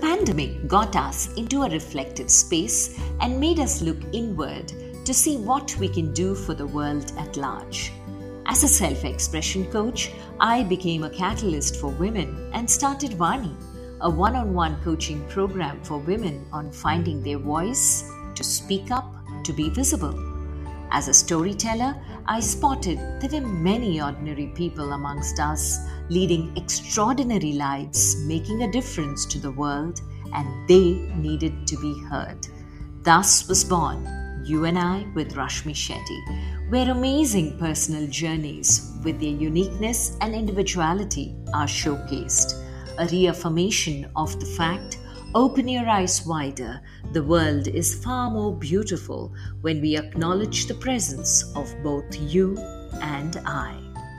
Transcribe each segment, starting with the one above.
pandemic got us into a reflective space and made us look inward to see what we can do for the world at large. As a self-expression coach, I became a catalyst for women and started Vani, a one-on-one coaching program for women on finding their voice, to speak up, to be visible. As a storyteller, I spotted there were many ordinary people amongst us leading extraordinary lives, making a difference to the world, and they needed to be heard. Thus was born You and I with Rashmi Shetty, where amazing personal journeys with their uniqueness and individuality are showcased, a reaffirmation of the fact: open your eyes wider. The world is far more beautiful when we acknowledge the presence of both you and I.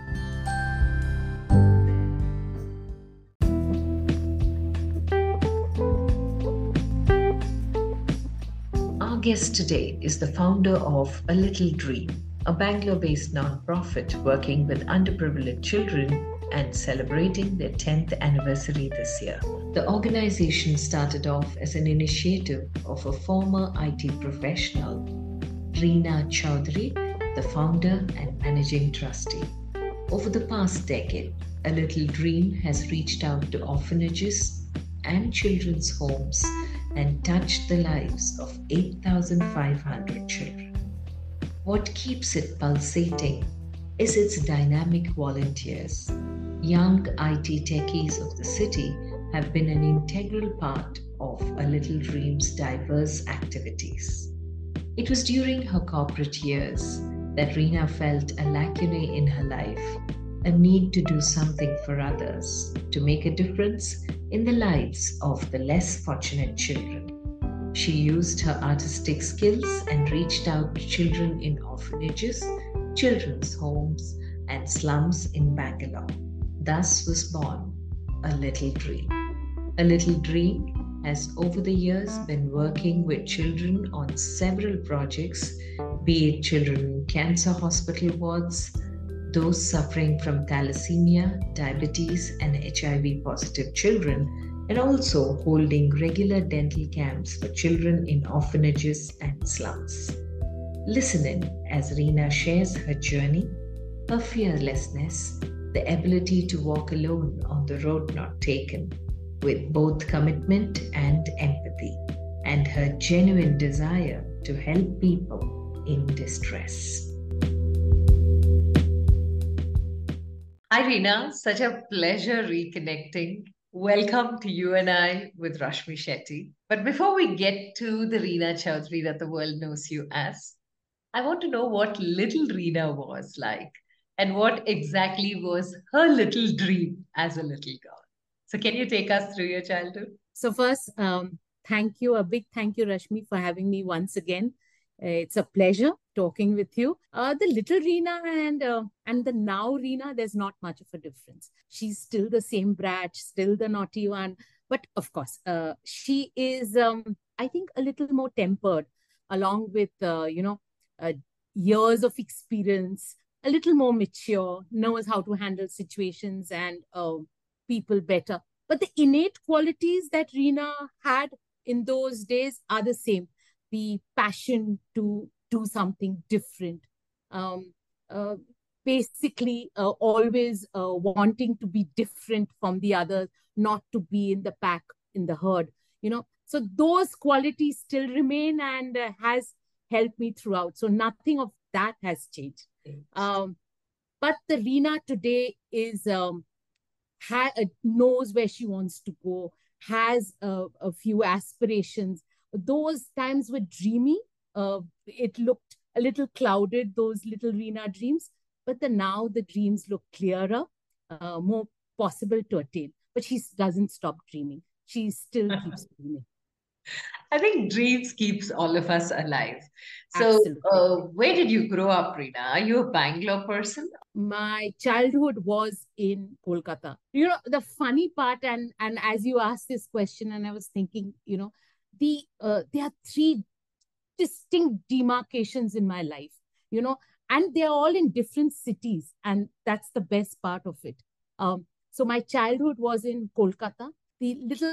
Our guest today is the founder of A Little Dream, a Bangalore-based non-profit working with underprivileged children and celebrating their 10th anniversary this year. The organization started off as an initiative of a former IT professional, Reena Chaudhary, the founder and managing trustee. Over the past decade, A Little Dream has reached out to orphanages and children's homes and touched the lives of 8,500 children. What keeps it pulsating is its dynamic volunteers. Young IT techies of the city have been an integral part of A Little Dream's diverse activities. It was during her corporate years that Reena felt a lacunae in her life, a need to do something for others, to make a difference in the lives of the less fortunate children. She used her artistic skills and reached out to children in orphanages, children's homes, and slums in Bangalore. Thus was born A Little Dream. A Little Dream has over the years been working with children on several projects, be it children in cancer hospital wards, those suffering from thalassemia, diabetes, and HIV positive children, and also holding regular dental camps for children in orphanages and slums. Listen in as Reena shares her journey, her fearlessness, the ability to walk alone on the road not taken, with both commitment and empathy, and her genuine desire to help people in distress. Hi Reena, such a pleasure reconnecting. Welcome to You and I with Rashmi Shetty. But before we get to the Reena Chaudhary that the world knows you as, I want to know what little Reena was like and what exactly was her little dream as a little girl. So can you take us through your childhood? So first, thank you, a big thank you, Rashmi, for having me once again. It's a pleasure talking with you. The little Reena and the now Reena, there's not much of a difference. She's still the same brat, still the naughty one. But of course, she is, I think, a little more tempered, along with, years of experience, a little more mature, knows how to handle situations and people better. But the innate qualities that Reena had in those days are the same. The passion to do something different. Basically, always wanting to be different from the others, not to be in the pack, in the herd. So those qualities still remain and has helped me throughout. So nothing of that has changed. But the Reena today is knows where she wants to go, has a few aspirations. Those times were dreamy. It looked a little clouded, those little Reena dreams. But now the dreams look clearer, more possible to attain. But she doesn't stop dreaming. She still keeps dreaming. I think dreams keeps all of us alive. So, where did you grow up, Reena? Are you a Bangalore person? My childhood was in Kolkata. The funny part, and as you asked this question, and I was thinking, there are three distinct demarcations in my life, and they're all in different cities, and that's the best part of it. So my childhood was in Kolkata, the little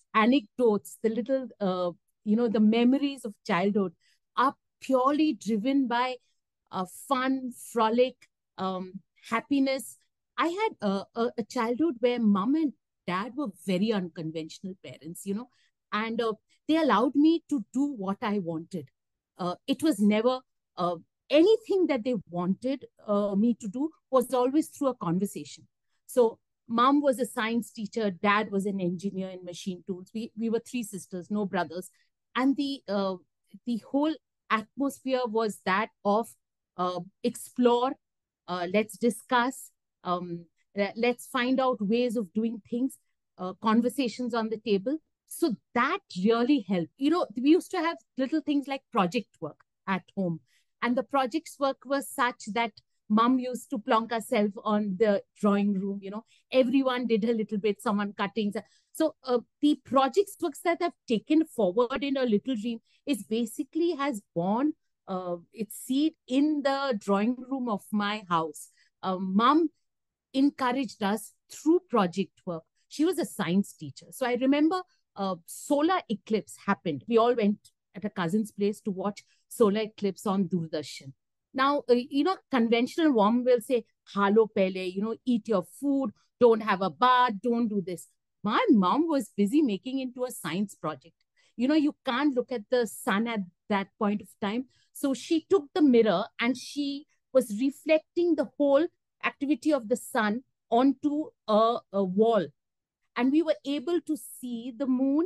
anecdotes, the little, the memories of childhood are purely driven by fun, frolic, happiness. I had a childhood where mom and dad were very unconventional parents, and they allowed me to do what I wanted. It was never anything that they wanted me to do was always through a conversation. So mom was a science teacher, dad was an engineer in machine tools. We were three sisters, no brothers, and the whole atmosphere was that of explore, let's discuss, let's find out ways of doing things, conversations on the table. So that really helped. We used to have little things like project work at home. And the projects work was such that mom used to plonk herself on the drawing room. Everyone did a little bit, someone cutting. So the projects works that I've taken forward in A Little Dream is basically has born its seed in the drawing room of my house. Mom encouraged us through project work. She was a science teacher. So I remember solar eclipse happened. We all went at a cousin's place to watch solar eclipse on Doordarshan. Now, conventional mom will say, "Halo pehle, eat your food, don't have a bath, don't do this." My mom was busy making into a science project. You can't look at the sun at that point of time. So she took the mirror and she was reflecting the whole activity of the sun onto a wall. And we were able to see the moon,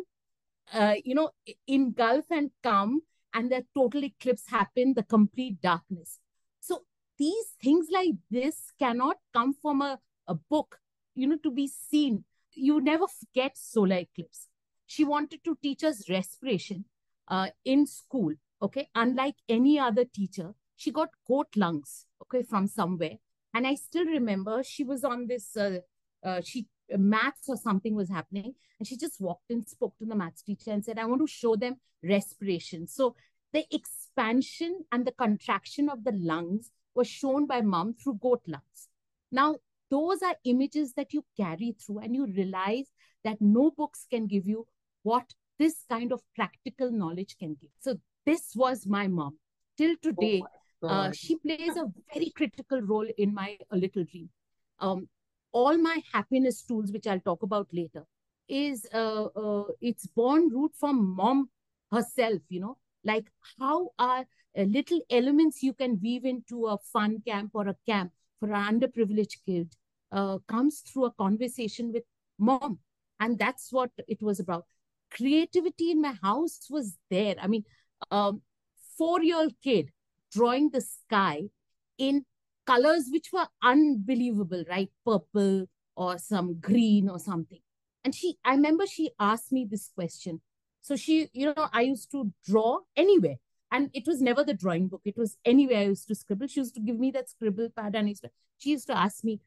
engulf and come, and the total eclipse happened, the complete darkness. So these things like this cannot come from a book, to be seen. You never forget solar eclipse. She wanted to teach us respiration in school, okay? Unlike any other teacher, she got goat lungs, okay, from somewhere. And I still remember she was on this, maths or something was happening. And she just walked in, spoke to the maths teacher and said, "I want to show them respiration." So the expansion and the contraction of the lungs was shown by mom through goat lungs. Now, those are images that you carry through and you realize that no books can give you what this kind of practical knowledge can give. So this was my mom. Till today, she plays a very critical role in my A Little Dream. All my happiness tools, which I'll talk about later, is it's born root from mom herself, like how are little elements you can weave into a fun camp or a camp for an underprivileged kid comes through a conversation with mom. And that's what it was about. Creativity in my house was there. I mean, 4-year-old kid drawing the sky in colors which were unbelievable, right? Purple or some green or something. And I remember she asked me this question. So she, I used to draw anywhere. And it was never the drawing book. It was anywhere I used to scribble. She used to give me that scribble pad. And she used to ask me,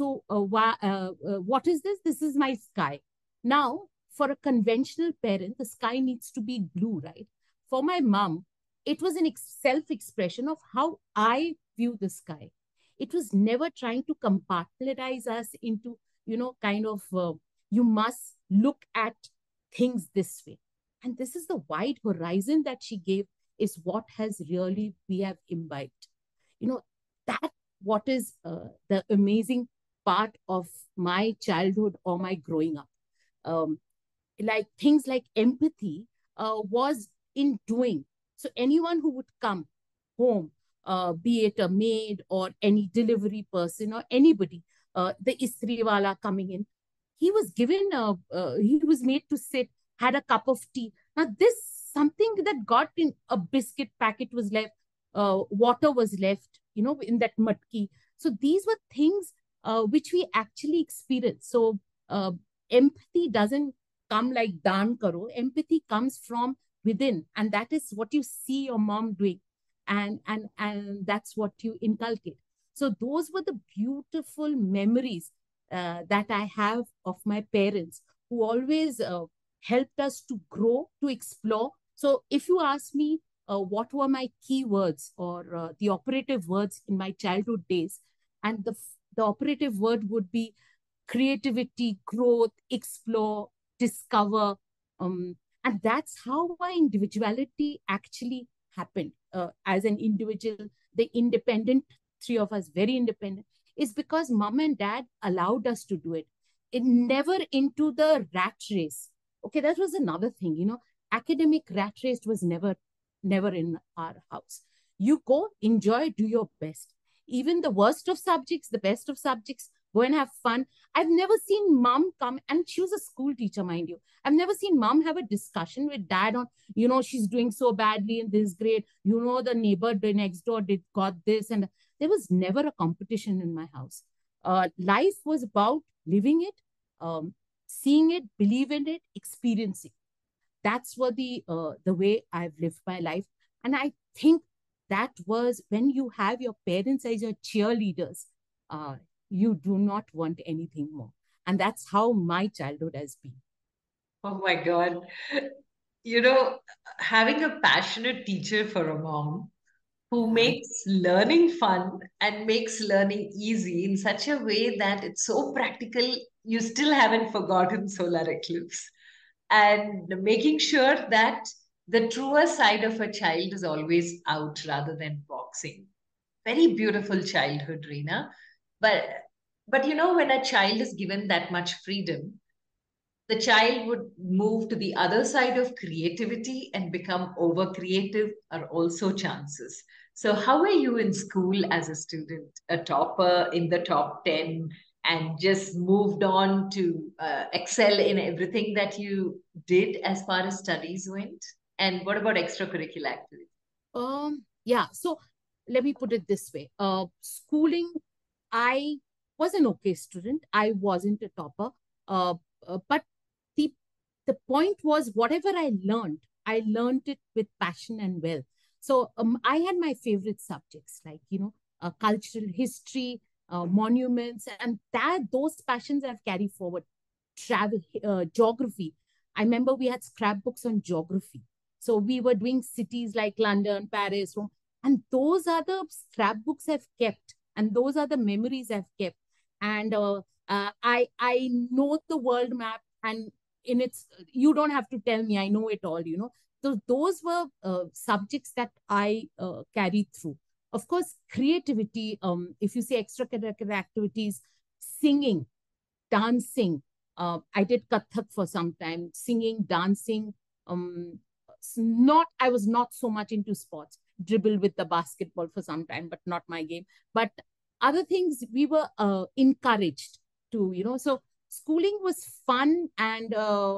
what is this? This is my sky. Now, for a conventional parent, the sky needs to be blue, right? For my mom, it was an self-expression of how I view the sky. It was never trying to compartmentalize us into, you must look at things this way. And this is the wide horizon that she gave is what has really we have imbibed. That what is the amazing part of my childhood or my growing up. Like things like empathy was in doing. So anyone who would come home, be it a maid or any delivery person or anybody, the istriwala coming in, he was given, he was made to sit, had a cup of tea. Now this something that got in a biscuit packet was left, water was left, in that matki. So these were things which we actually experienced. So empathy doesn't come like daan karo. Empathy comes from within, and that is what you see your mom doing, and that's what you inculcate. So those were the beautiful memories that I have of my parents, who always helped us to grow, to explore. So if you ask me what were my key words or the operative words in my childhood days, and the operative word would be creativity, growth, explore, discover, And that's how my individuality actually happened. As an individual, the independent, three of us, very independent, is because mom and dad allowed us to do it. It never into the rat race. Okay, that was another thing, academic rat race was never in our house. You go, enjoy, do your best. Even the worst of subjects, the best of subjects, go and have fun. I've never seen mom come, and she was a school teacher, mind you. I've never seen mom have a discussion with dad on, she's doing so badly in this grade. The neighbor next door got this. And there was never a competition in my house. Life was about living it, seeing it, believe in it, experiencing. That's what the way I've lived my life. And I think that was when you have your parents as your cheerleaders, uh, you do not want anything more. And that's how my childhood has been. Oh my God. You know, having a passionate teacher for a mom who makes learning fun and makes learning easy in such a way that it's so practical, you still haven't forgotten solar eclipse. And making sure that the truer side of a child is always out rather than boxing. Very beautiful childhood, Reena. But when a child is given that much freedom, the child would move to the other side of creativity and become over creative are also chances. So, how were you in school as a student? A topper in the top 10 and just moved on to excel in everything that you did as far as studies went? And what about extracurricular activities? Yeah. So let me put it this way. Schooling, I was an okay student. I wasn't a topper. Uh, but the the point was whatever I learned it with passion and well. So I had my favorite subjects like cultural history, monuments, and that those passions I've carried forward. Travel, geography. I remember we had scrapbooks on geography. So we were doing cities like London, Paris, Rome, and those are the scrapbooks I've kept, and those are the memories I've kept. And I know the world map, and in its you don't have to tell me, I know it all. So those were subjects that I carried through. Of course, creativity. If you say extracurricular activities, singing, dancing. I did Kathak for some time, singing, dancing. I was not so much into sports. Dribble with the basketball for some time, but not my game. But other things we were encouraged to, So schooling was fun, and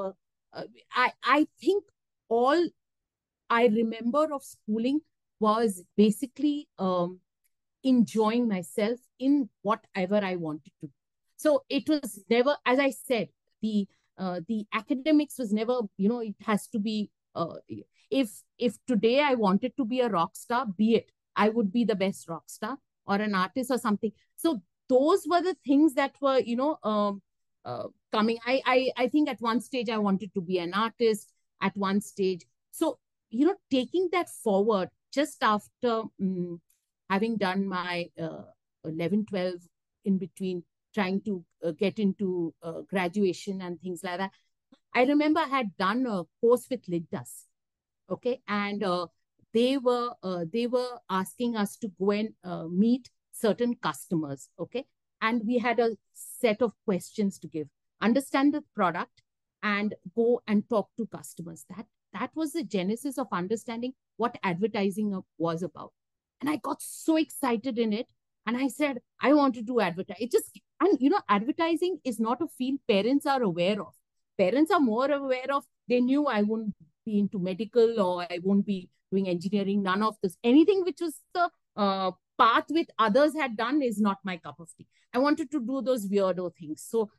I think all I remember of schooling was basically enjoying myself in whatever I wanted to. So it was never, as I said, the academics was never, it has to be. If today I wanted to be a rock star, be it, I would be the best rock star or an artist or something. So those were the things that were, coming. I think at one stage I wanted to be an artist. At one stage, so taking that forward just after. Having done my 11, 12 in between, trying to get into graduation and things like that. I remember I had done a course with Lindas, okay, and they were asking us to go and meet certain customers, okay, and we had a set of questions to give, understand the product, and go and talk to customers. That was the genesis of understanding what advertising was about. And I got so excited in it. And I said, I want to do advertising. It just, and advertising is not a field parents are aware of. Parents are more aware of, they knew I wouldn't be into medical or I won't be doing engineering, none of this. Anything which was the path which others had done is not my cup of tea. I wanted to do those weirdo things. So,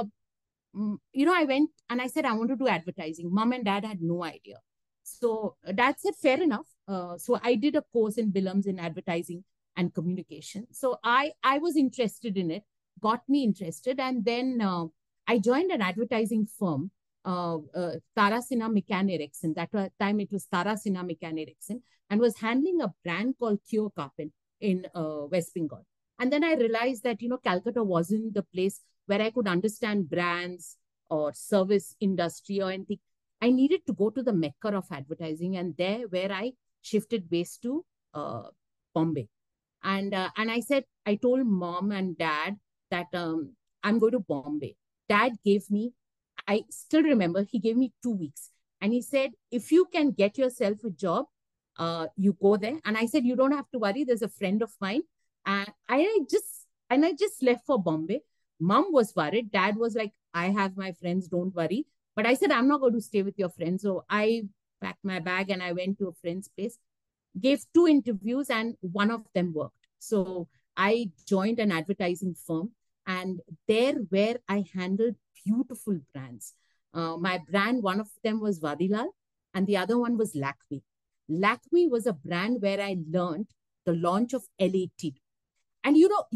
I went and I said, I want to do advertising. Mom and dad had no idea. So dad said, fair enough. So I did a course in Billams in advertising and communication. So I was interested in it, got me interested. And then I joined an advertising firm, Tara Sinha McCann Erickson. That time it was Tara Sinha McCann Erickson, and was handling a brand called Kyo Carpet in West Bengal. And then I realized that, Calcutta wasn't the place where I could understand brands or service industry or anything. I needed to go to the mecca of advertising, and there where I shifted base to Bombay. And I said, I told mom and dad that I'm going to Bombay. Dad gave me, I still remember, he gave me 2 weeks, and he said, if you can get yourself a job, you go there. And I said, you don't have to worry. There's a friend of mine, and I just left for Bombay. Mom was worried. Dad was like, I have my friends, don't worry. But I said, I'm not going to stay with your friends. So I packed my bag and I went to a friend's place, gave 2 interviews, and one of them worked. So I joined an advertising firm, and there where I handled beautiful brands. My brand, one of them was Vadilal, and the other one was Lakme. Lakme was a brand where I learned the launch of LAT. And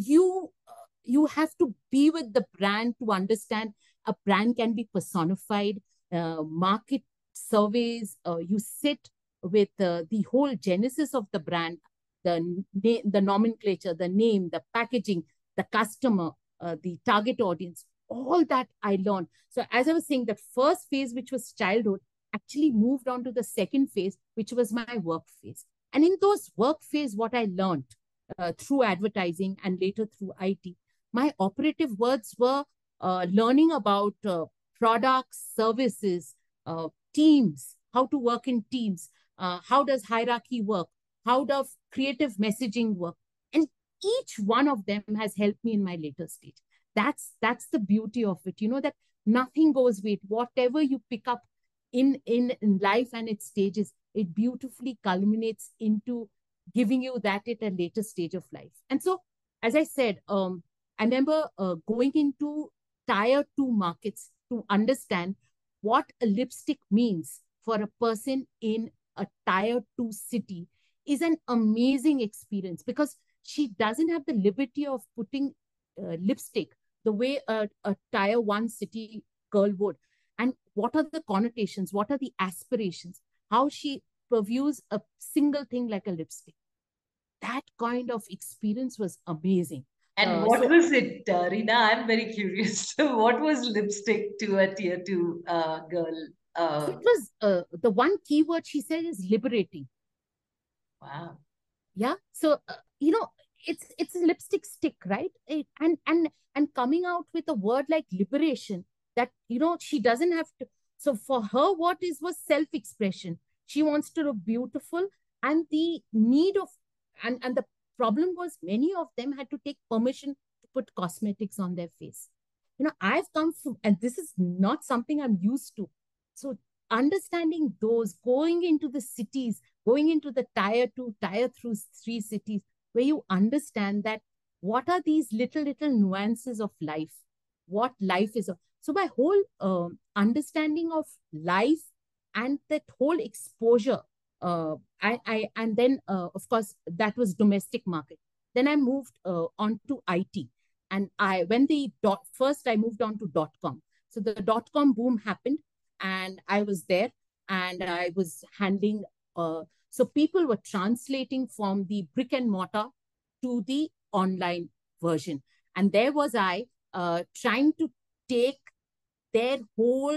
you have to be with the brand to understand a brand can be personified. Market surveys, you sit with the whole genesis of the brand, the nomenclature, the name, the packaging, the customer, the target audience, all that I learned. So as I was saying, the first phase, which was childhood, actually moved on to the second phase, which was my work phase. And in those work phase, what I learned through advertising and later through IT, my operative words were learning about products, services, teams, how to work in teams, how does hierarchy work, how does creative messaging work, and each one of them has helped me in my later stage. That's the beauty of it, that nothing goes waste. Whatever you pick up in life and its stages, it beautifully culminates into giving you that at a later stage of life. And so, as I said, I remember going into tier 2 markets to understand what a lipstick means for a person in a tier 2 city is an amazing experience, because she doesn't have the liberty of putting lipstick the way a tier 1 city girl would. And what are the connotations? What are the aspirations? How she purviews a single thing like a lipstick. That kind of experience was amazing. And what was it, Reena? I'm very curious. What was lipstick to a tier 2 girl? So it was the one keyword she said is liberating. Wow. Yeah. So it's a lipstick stick, right? And coming out with a word like liberation, that she doesn't have to. So for her, what was self-expression. She wants to look beautiful, and the need of and the problem was many of them had to take permission to put cosmetics on their face. I've come from, and this is not something I'm used to. So understanding those, going into the cities, going into the tier 2, tier 3 cities, where you understand that what are these little nuances of life, what life is. So my whole understanding of life and that whole exposure, and then of course that was domestic market. Then I moved on to IT, and first I moved on to .com. So the .com boom happened, and I was there, and I was handling. So people were translating from the brick and mortar to the online version, and there was I trying to take their whole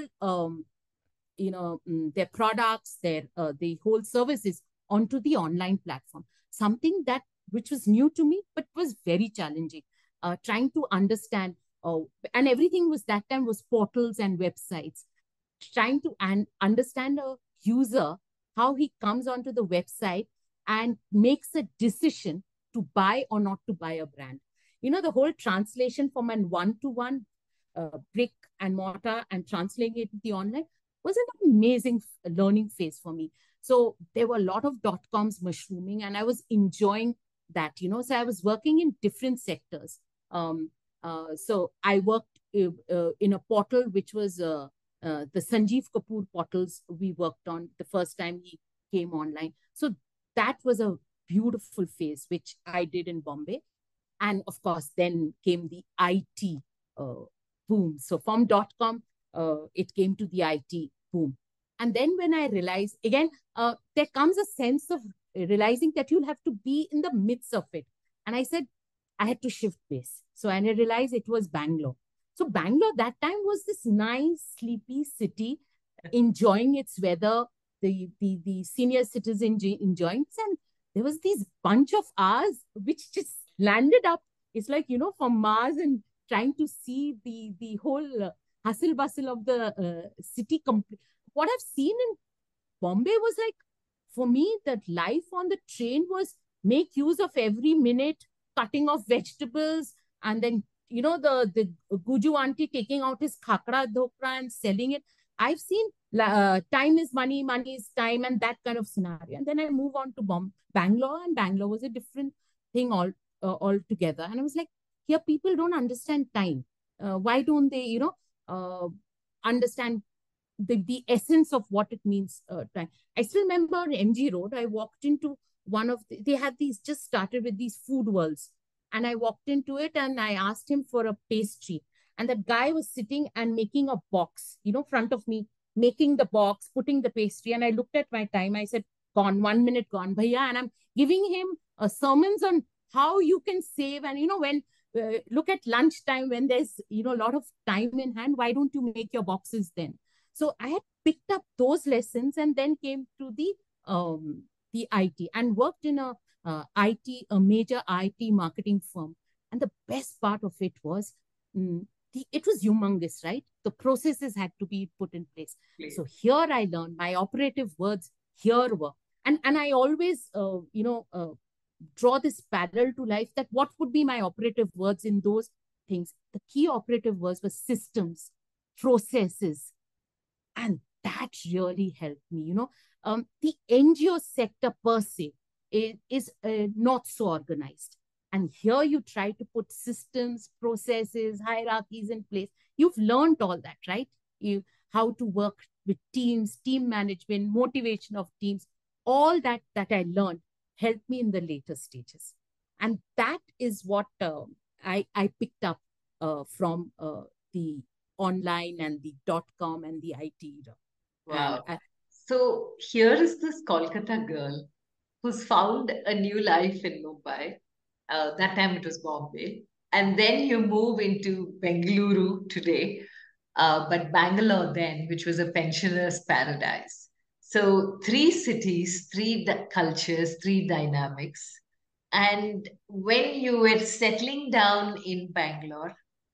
their products, the whole services onto the online platform. Something that which was new to me, but was very challenging. Trying to understand, and everything was that time was portals and websites. Trying to understand a user, how he comes onto the website and makes a decision to buy or not to buy a brand. The whole translation from an one-to-one brick and mortar and translating it to the online was an amazing learning phase for me. So there were a lot of .coms mushrooming, and I was enjoying that. So I was working in different sectors. So I worked in a portal which was the Sanjeev Kapoor portals we worked on the first time he came online. So that was a beautiful phase, which I did in Bombay. And of course, then came the IT boom. So from .com, it came to the IT boom. And then when I realized, again, there comes a sense of realizing that you'll have to be in the midst of it. And I said, I had to shift base. So I realized it was Bangalore. So Bangalore that time was this nice, sleepy city enjoying its weather, the senior citizen enjoying it. And there was this bunch of ours which just landed up. It's like, from Mars, and trying to see the whole hustle bustle of the city. What I've seen in Bombay was like, for me, that life on the train was make use of every minute, cutting off vegetables, and then, the Guju auntie taking out his khakra dhokra and selling it. I've seen time is money, money is time, and that kind of scenario. And then I move on to Bangalore, and Bangalore was a different thing altogether. And I was like, here people don't understand time. Why don't they, understand the essence of what it means time? I still remember on MG Road, I walked into they had these, just started with these food worlds. And I walked into it and I asked him for a pastry. And that guy was sitting and making a box, front of me, making the box, putting the pastry. And I looked at my time. I said, gone, 1 minute gone, bhaiya. And I'm giving him sermons on how you can save. And, when look at lunchtime, when there's, a lot of time in hand, why don't you make your boxes then? So I had picked up those lessons and then came to the IT and worked in a major IT marketing firm. And the best part of it was, it was humongous, right? The processes had to be put in place. Please. So here I learned my operative words here were, and I always, draw this parallel to life, that what would be my operative words in those things. The key operative words were systems, processes, and that really helped me. The NGO sector per se is not so organized. And here you try to put systems, processes, hierarchies in place. You've learned all that, right? How to work with teams, team management, motivation of teams, all that I learned helped me in the later stages. And that is what I picked up from the online and the .com and the IT era. Wow. So here is this Kolkata girl who's found a new life in Mumbai. That time it was Bombay. And then you move into Bengaluru today, but Bangalore then, which was a pensioner's paradise. So 3 cities, 3 cultures, 3 dynamics. And when you were settling down in Bangalore,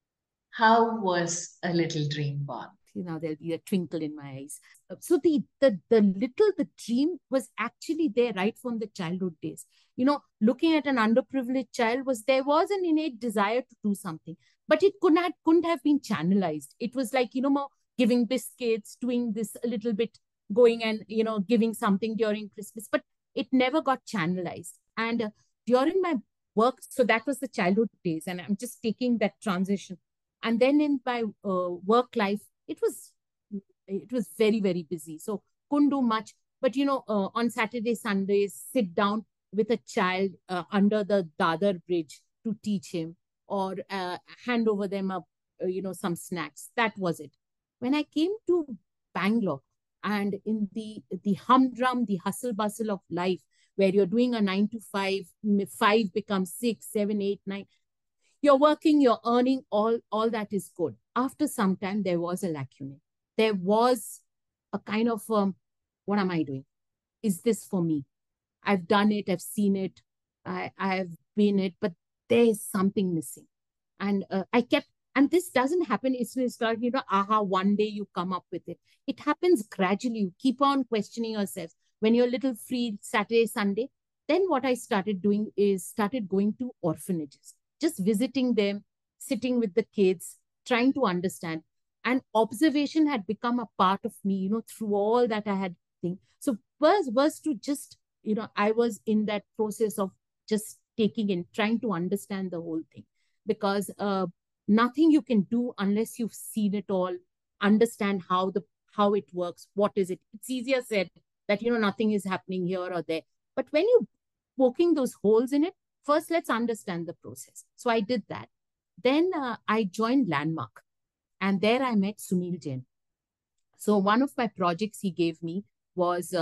how was A Little Dream born? There'll be a twinkle in my eyes. So the dream was actually there right from the childhood days. Looking at an underprivileged child, there was an innate desire to do something, but it couldn't have been channelized. It was like, more giving biscuits, doing this a little bit, going and, giving something during Christmas, but it never got channelized. And during my work, so that was the childhood days, and I'm just taking that transition. And then in my work life, it was very, very busy. So couldn't do much. But, on Saturday, Sundays, sit down with a child under the Dadar bridge to teach him, or hand over them some snacks. That was it. When I came to Bangalore, and in the humdrum, the hustle bustle of life, where you're doing a 9 to 5, 5 becomes 6, 7, 8, 9. You're working, you're earning, all that is good. After some time, there was a lacuna. There was a kind of, what am I doing? Is this for me? I've done it, I've seen it, I've been it, but there's something missing. And and this doesn't happen, it's like, one day you come up with it. It happens gradually. You keep on questioning yourself. When you're a little free, Saturday, Sunday, then what I started doing is started going to orphanages, just visiting them, sitting with the kids, trying to understand. And observation had become a part of me, through all that I had think. So was to just, I was in that process of just taking in, trying to understand the whole thing. Because nothing you can do unless you've seen it all, understand how it works, what is it. It's easier said that, nothing is happening here or there. But when you're poking those holes in it, first, let's understand the process. So I did that. Then I joined Landmark, and there I met Sunil Jain. So one of my projects he gave me was,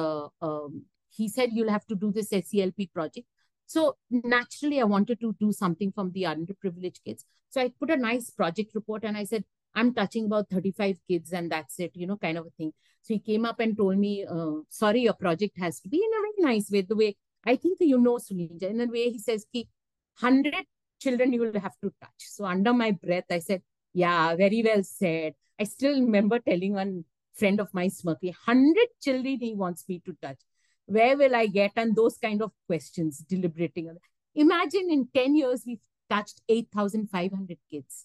he said, you'll have to do this SELP project. So naturally, I wanted to do something from the underprivileged kids. So I put a nice project report and I said, I'm touching about 35 kids and that's it, kind of a thing. So he came up and told me, sorry, your project has to be in a very nice way. The way I think Sunil, in a way he says, 100 children you will have to touch. So under my breath, I said, yeah, very well said. I still remember telling one friend of mine, Smriti, 100 children he wants me to touch. Where will I get? And those kind of questions, deliberating. Imagine in 10 years, we've touched 8,500 kids.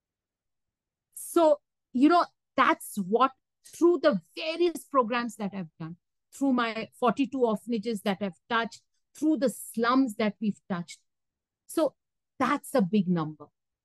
So, that's what, through the various programs that I've done, through my 42 orphanages that I've touched, through the slums that we've touched. So that's a big number.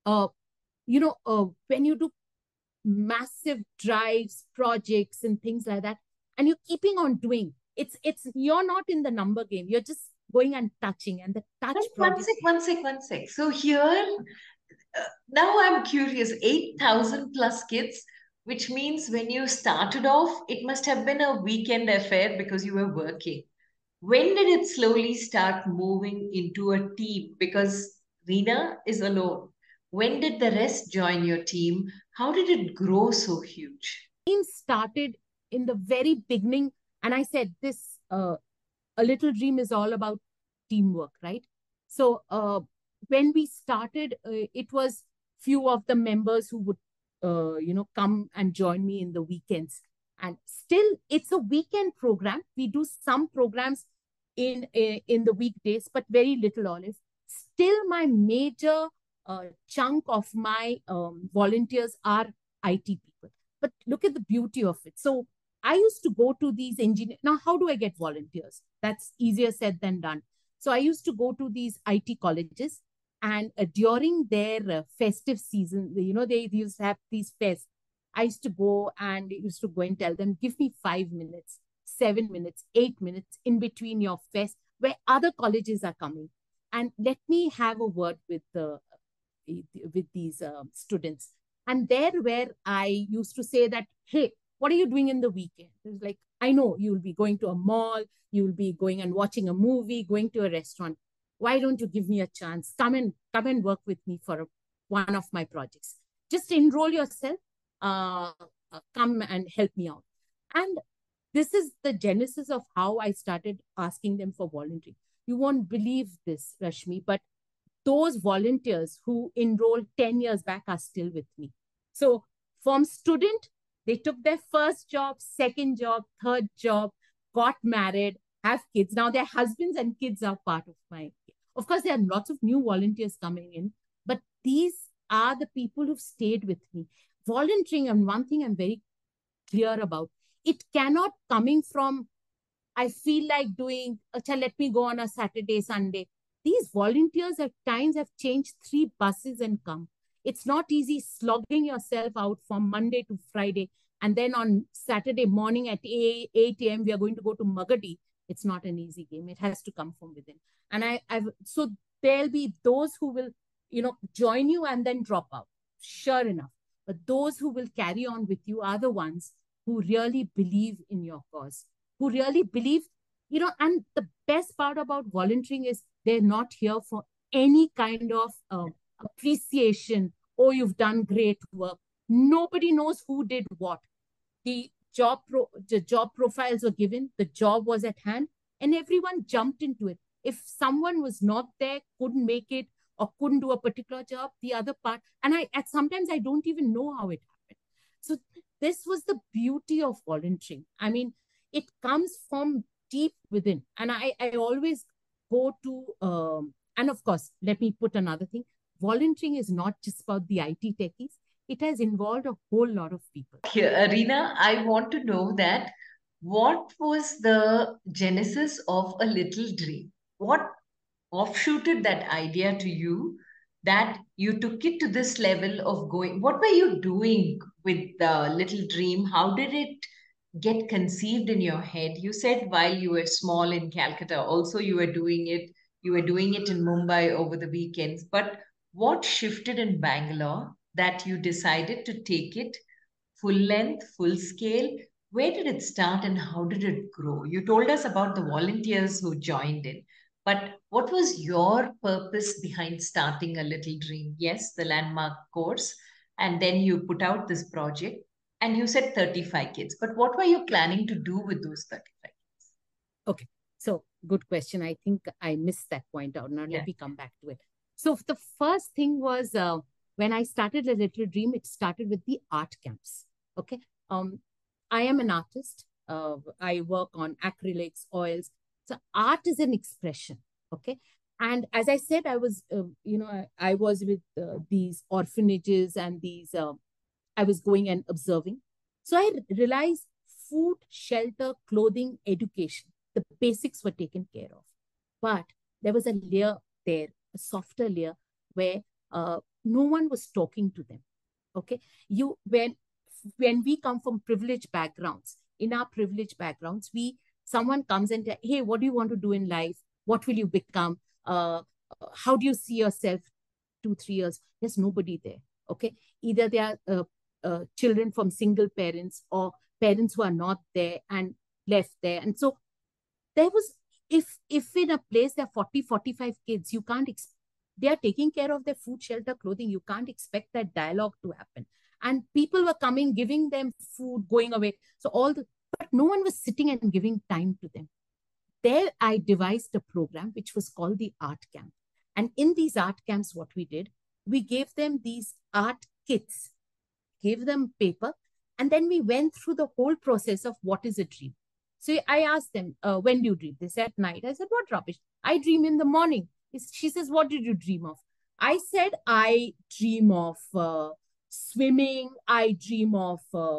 When you do massive drives, projects, and things like that, and you're keeping on doing, it's you're not in the number game. You're just going and touching, and the touch project. One sec. So here, now I'm curious, 8,000 plus kids, which means when you started off, it must have been a weekend affair because you were working. When did it slowly start moving into a team? Because Reena is alone. When did the rest join your team? How did it grow so huge? Team started in the very beginning, and I said this, A Little Dream is all about teamwork, right? So when we started, it was few of the members who would, come and join me in the weekends. And still, it's a weekend program. We do some programs in the weekdays, but very little, Olive. Still, my major chunk of my volunteers are IT people. But look at the beauty of it. So I used to go to these engineers. Now, how do I get volunteers? That's easier said than done. So I used to go to these IT colleges, and during their festive season, they used to have these fests. I used to go and tell them, give me 5 minutes, 7 minutes, 8 minutes in between your fest where other colleges are coming. And let me have a word with these students. And there where I used to say that, hey, what are you doing in the weekend? It was like, I know you'll be going to a mall, you'll be going and watching a movie, going to a restaurant. Why don't you give me a chance? Come and work with me for one of my projects. Just enroll yourself, come and help me out. And this is the genesis of how I started asking them for volunteering. You won't believe this, Rashmi, but those volunteers who enrolled 10 years back are still with me. So from student, they took their first job, second job, third job, got married, have kids. Now their husbands and kids are part of my. Of course, there are lots of new volunteers coming in, but these are the people who've stayed with me. Volunteering, and one thing I'm very clear about, it cannot coming from, I feel like doing, let me go on a Saturday, Sunday. These volunteers at times have changed 3 buses and come. It's not easy slogging yourself out from Monday to Friday. And then on Saturday morning at 8 a.m., we are going to go to Magadi. It's not an easy game. It has to come from within. And so there'll be those who will, join you and then drop out. Sure enough. But those who will carry on with you are the ones who really believe in your cause, who really believe, and the best part about volunteering is they're not here for any kind of appreciation. Oh, you've done great work. Nobody knows who did what. The job profiles were given, the job was at hand, and everyone jumped into it. If someone was not there, couldn't make it, or couldn't do a particular job, the other part, and sometimes I don't even know how it happened. So this was the beauty of volunteering. I mean, it comes from deep within. And I always go to, and of course, let me put another thing. Volunteering is not just about the IT techies. It has involved a whole lot of people. Here, Reena, I want to know that what was the genesis of A Little Dream? What offshooted that idea to you that you took it to this level of going? What were you doing with the Little Dream? How did it get conceived in your head? You said while you were small in Calcutta, also you were doing it. You were doing it in Mumbai over the weekends. But what shifted in Bangalore that you decided to take it full length, full scale? Where did it start and how did it grow? You told us about the volunteers who joined in, but what was your purpose behind starting A Little Dream? Yes, the landmark course, And then you put out this project and you said 35 kids. But what were you planning to do with those 35 kids? Okay. So good question. I think I missed that point out. Now let me come back to it. So the first thing was when I started A Little Dream, it started with the art camps. Okay. I am an artist. I work on acrylics, oils. So art is an expression. Okay. And as I said, I was, I was with these orphanages and these, I was going and observing. So I realized food, shelter, clothing, education, the basics were taken care of. But there was a layer there, a softer layer where no one was talking to them. Okay. When we come from privileged backgrounds, in our privileged backgrounds, someone comes and hey, what do you want to do in life? What will you become? How do you see yourself 2-3 years? There's nobody there. Okay. Either they are children from single parents or parents who are not there and left there. And so there was, if in a place there are 40-45 kids, you can't they are taking care of their food, shelter, clothing. You can't expect that dialogue to happen. And people were coming, giving them food, going away. So but no one was sitting and giving time to them. There I devised a program which was called the art camp. And in these art camps, what we did, we gave them these art kits, gave them paper, and then we went through the whole process of what is a dream. So I asked them, when do you dream? They said, at night. I said, what rubbish? I dream in the morning. She says, what did you dream of? I said, I dream of swimming. I dream of,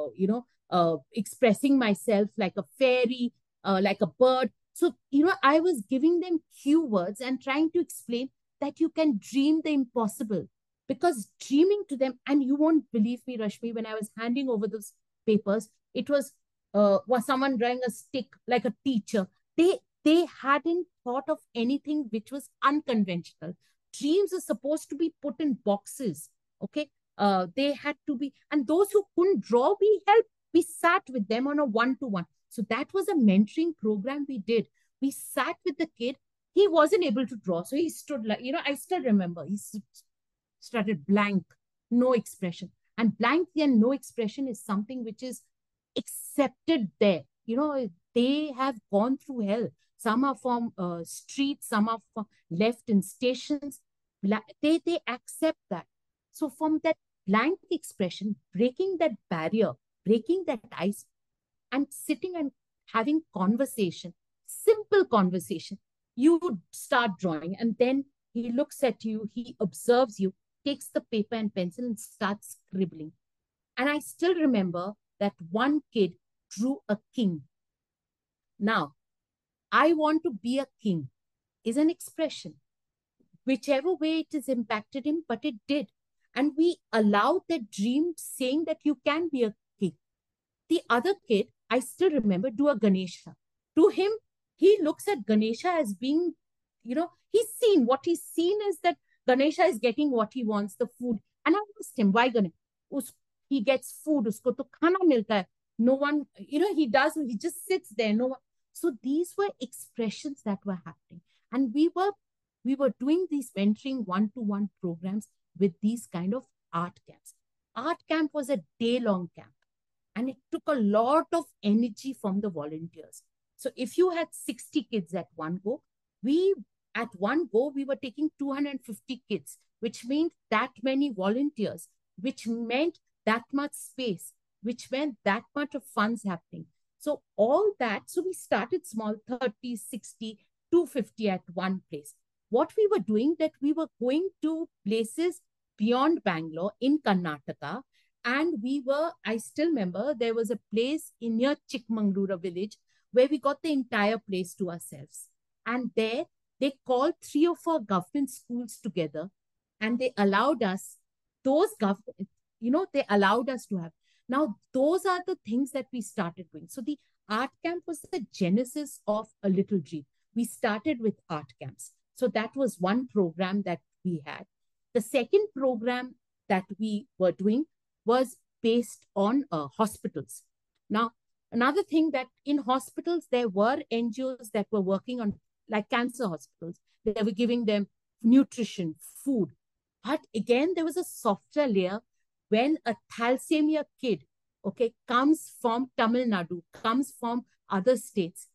expressing myself like a fairy, like a bird. So, I was giving them cue words and trying to explain that you can dream the impossible. Because dreaming to them, and you won't believe me, Rashmi, when I was handing over those papers, it was someone drawing a stick like a teacher. They hadn't thought of anything which was unconventional. Dreams are supposed to be put in boxes. Okay. They had to be, and those who couldn't draw, we sat with them on a one-to-one. So that was a mentoring program we did. We sat with the kid. He wasn't able to draw. So he stood like, I still remember, he started blank, no expression. And blank and no expression is something which is accepted there. They have gone through hell. Some are from streets, some are from left in stations. They accept that. So from that blank expression, breaking that barrier, breaking that ice, and sitting and having conversation, simple conversation, you would start drawing. And then he looks at you, he observes you, takes the paper and pencil and starts scribbling. And I still remember that one kid drew a king. Now, I want to be a king is an expression. Whichever way it has impacted him, but it did. And we allowed that dream, saying that you can be a king. The other kid, I still remember, do a Ganesha. To him, he looks at Ganesha as being, what he's seen is that Ganesha is getting what he wants, the food. And I asked him, why Ganesha? He gets food, usko to khana milta hai. No one, he just sits there. No one. So these were expressions that were happening. And we were doing these mentoring one-to-one programs with these kind of art camps. Art camp was a day-long camp. And it took a lot of energy from the volunteers. So if you had 60 kids at one go, we were taking 250 kids, which meant that many volunteers, which meant that much space, which meant that much of funds happening. So all that, so we started small, 30, 60, 250 at one place. What we were doing, that we were going to places beyond Bangalore in Karnataka. And I still remember, there was a place near Chikmagalur village where we got the entire place to ourselves. And there, they called 3 or 4 government schools together, and they allowed us, they allowed us to have. Now, those are the things that we started doing. So the art camp was the genesis of A Little Dream. We started with art camps. So that was one program that we had. The second program that we were doing was based on hospitals. Now, another thing, that in hospitals, there were NGOs that were working on, like cancer hospitals. They were giving them nutrition, food. But again, there was a softer layer when a thalassemia kid, okay, comes from Tamil Nadu, comes from other states,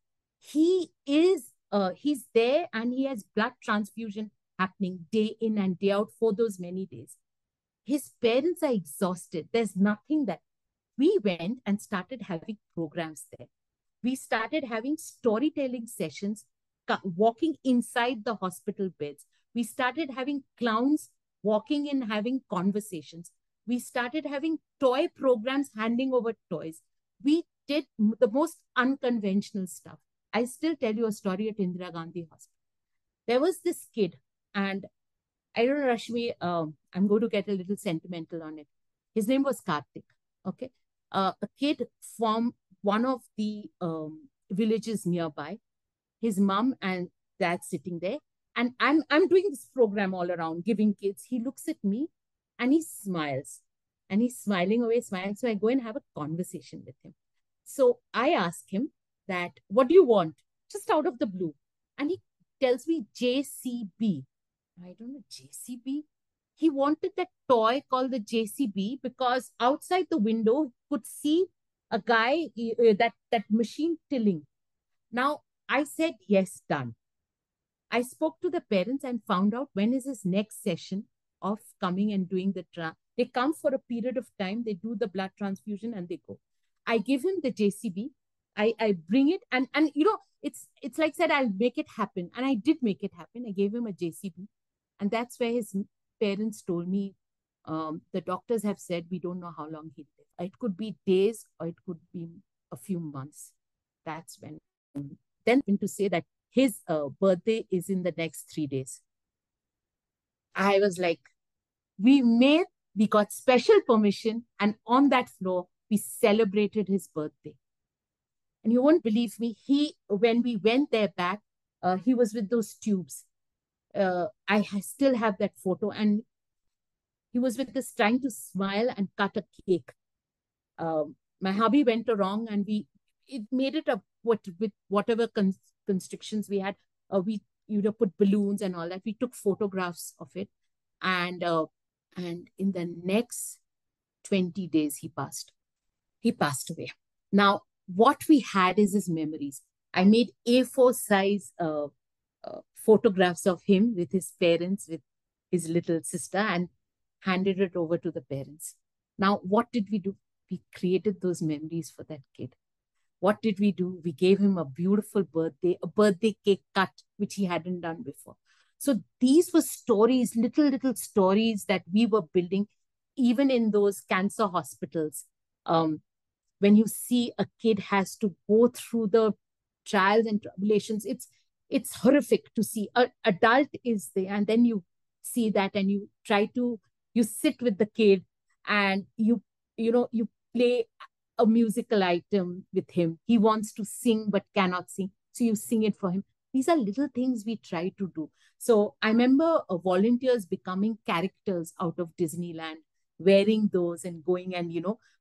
he's there and he has blood transfusion happening day in and day out for those many days. His parents are exhausted. There's nothing that we went and started having programs there. We started having storytelling sessions, walking inside the hospital beds. We started having clowns walking in, having conversations. We started having toy programs, handing over toys. We did the most unconventional stuff. I still tell you a story at Indira Gandhi Hospital. There was this kid, and I don't know, Rashmi, I'm going to get a little sentimental on it. His name was Karthik, okay? A kid from one of the villages nearby. His mom and dad sitting there. And I'm doing this program all around, giving kids. He looks at me and he smiles. And he's smiling away, smiling. So I go and have a conversation with him. So I ask him that, what do you want? Just out of the blue. And he tells me JCB. I don't know, JCB. He wanted that toy called the JCB because outside the window, he could see a guy, that machine tilling. Now, I said, yes, done. I spoke to the parents and found out when is his next session of coming and doing they come for a period of time, they do the blood transfusion and they go. I give him the JCB. I bring it and it's like I said, I'll make it happen. And I did make it happen. I gave him a JCB. And that's where his parents told me, the doctors have said we don't know how long he'll live. It could be days or it could be a few months. That's when. Then to say that his birthday is in the next 3 days. I was like, we got special permission, and on that floor, we celebrated his birthday. And you won't believe me, when we went there back, he was with those tubes. I still have that photo, and he was with us trying to smile and cut a cake. My hubby went wrong, and it made it with whatever constrictions we had. We put balloons and all that. We took photographs of it, and in the next 20 days he passed away. Now what we had is his memories. I made A4 size photographs of him with his parents, with his little sister, and handed it over to the parents. Now what did we do? We created those memories for that kid. What did we do? We gave him a beautiful birthday, a birthday cake cut, which he hadn't done before. So these were stories, little stories that we were building, even in those cancer hospitals. When you see a kid has to go through the trials and tribulations, it's horrific to see. An adult is there, and then you see that, and you sit with the kid, and you play a musical item with him. He wants to sing but cannot sing, so you sing it for him. These are little things we try to do. So I remember volunteers becoming characters out of Disneyland, wearing those and going and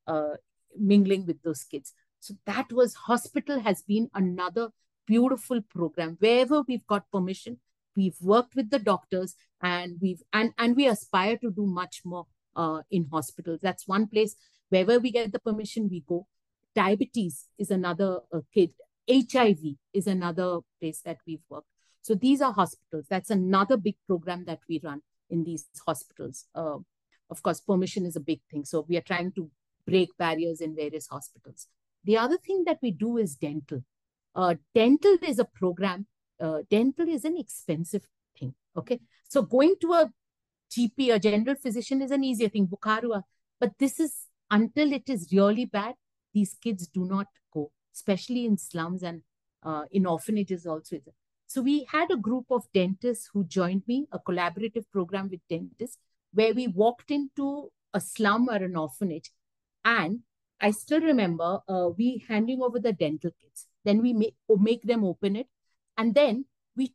mingling with those kids. So that was, hospital has been another beautiful program. Wherever we've got permission, we've worked with the doctors, and we aspire to do much more in hospitals. That's one place. Wherever we get the permission, we go. Diabetes is another kid. HIV is another place that we've worked. So these are hospitals. That's another big program that we run in these hospitals. Of course, permission is a big thing. So we are trying to break barriers in various hospitals. The other thing that we do is dental. Dental is a program. Dental is an expensive thing. Okay. So going to a GP, a general physician, is an easier thing. Bukharua. But this is, until it is really bad, these kids do not go, especially in slums and in orphanages also. So we had a group of dentists who joined me, a collaborative program with dentists, where we walked into a slum or an orphanage. And I still remember we handing over the dental kits. Then we make them open it. And then we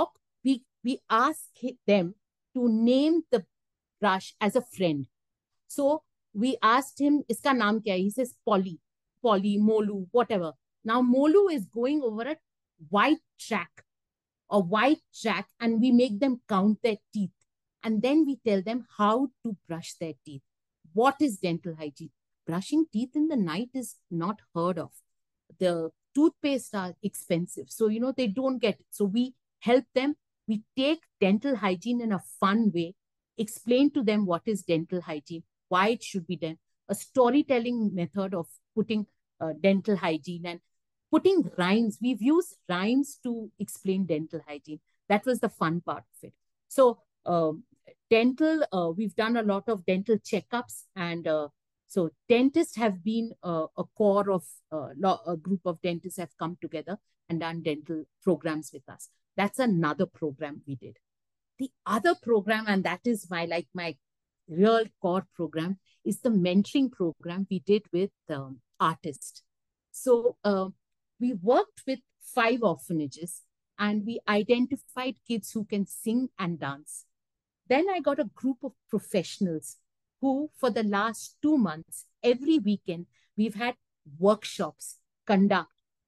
ask them to name the brush as a friend. So we asked him, iska naam kya hai? He says, Polly, Molu, whatever. Now, Molu is going over a white track, and we make them count their teeth. And then we tell them how to brush their teeth. What is dental hygiene? Brushing teeth in the night is not heard of. The toothpaste are expensive. So, they don't get it. So we help them. We take dental hygiene in a fun way, explain to them what is dental hygiene, why it should be done, a storytelling method of putting dental hygiene and putting rhymes. We've used rhymes to explain dental hygiene. That was the fun part of it. So, we've done a lot of dental checkups, and so dentists have been a core of a group of dentists have come together and done dental programs with us. That's another program we did. The other program, and that is my real core program, is the mentoring program we did with artists. So we worked with 5 orphanages and we identified kids who can sing and dance. Then I got a group of professionals who, for the last 2 months, every weekend, we've had workshops conduct.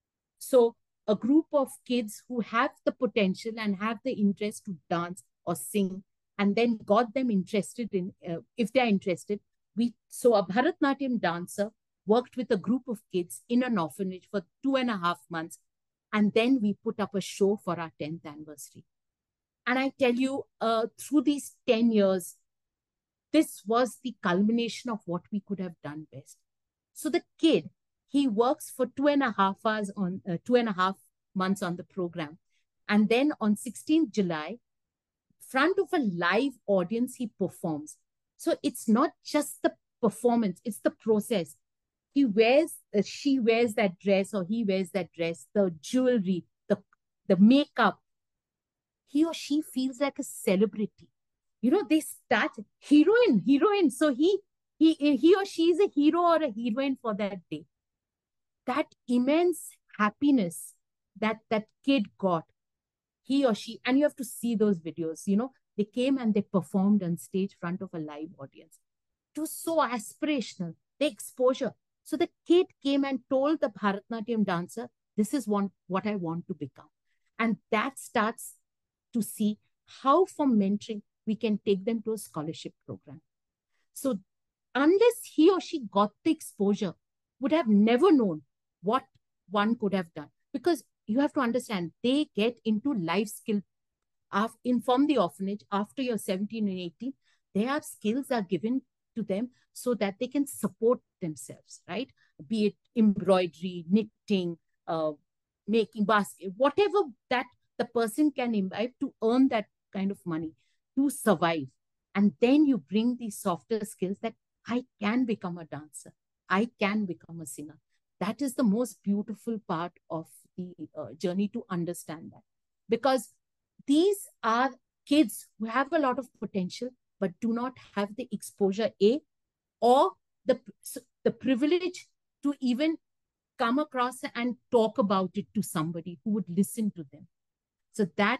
So a group of kids who have the potential and have the interest to dance or sing, and then got them interested in, if they're interested. So a Bharatnatyam dancer worked with a group of kids in an orphanage for 2.5 months. And then we put up a show for our 10th anniversary. And I tell you, through these 10 years, this was the culmination of what we could have done best. So the kid, he works for 2.5 hours on 2.5 months on the program. And then on 16th July, front of a live audience, he performs. So it's not just the performance, it's the process. She wears that dress, or he wears that dress, the jewelry, the makeup. He or she feels like a celebrity. They start heroine. So he or she is a hero or a heroine for that day. That immense happiness that kid got, he or she, and you have to see those videos, they came and they performed on stage front of a live audience. It was so aspirational, the exposure. So the kid came and told the Bharatnatyam dancer, this is what I want to become. And that starts to see how from mentoring, we can take them to a scholarship program. So unless he or she got the exposure, would have never known what one could have done. Because you have to understand, they get into life skill from the orphanage after you're 17 and 18. Their skills are given to them so that they can support themselves, right? Be it embroidery, knitting, making basket, whatever that the person can imbibe to earn that kind of money to survive. And then you bring these softer skills that I can become a dancer, I can become a singer. That is the most beautiful part of the journey, to understand that. Because these are kids who have a lot of potential, but do not have the exposure, or the privilege to even come across and talk about it to somebody who would listen to them. So that,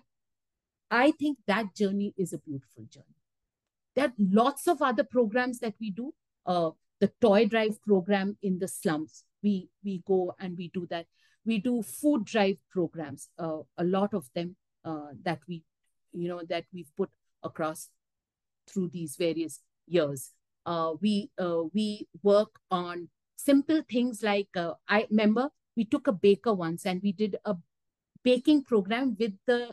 I think that journey is a beautiful journey. There are lots of other programs that we do. The toy drive program in the slums, we go and we do that. We do food drive programs, a lot of them that we've put across through these various years. We work on simple things like, I remember we took a baker once and we did a baking program with the